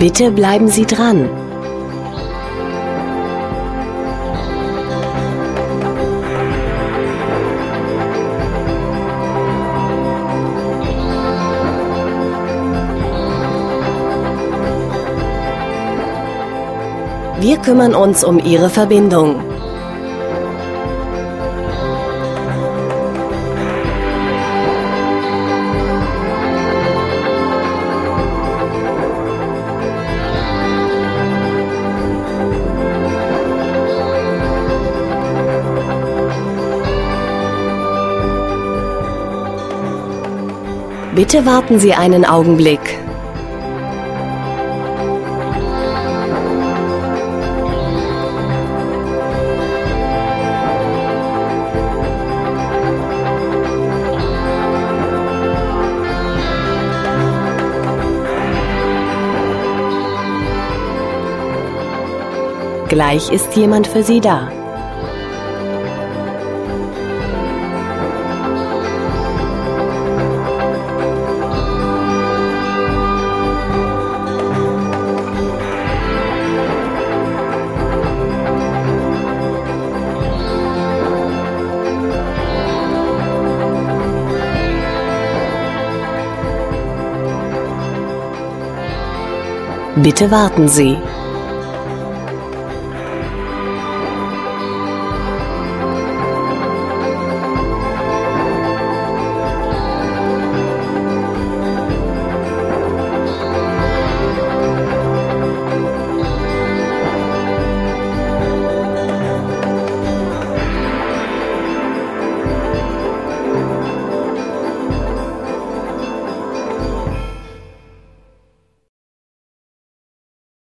Bitte bleiben Sie dran. Wir kümmern uns um Ihre Verbindung. Bitte warten Sie einen Augenblick. Gleich ist jemand für Sie da. Bitte warten Sie.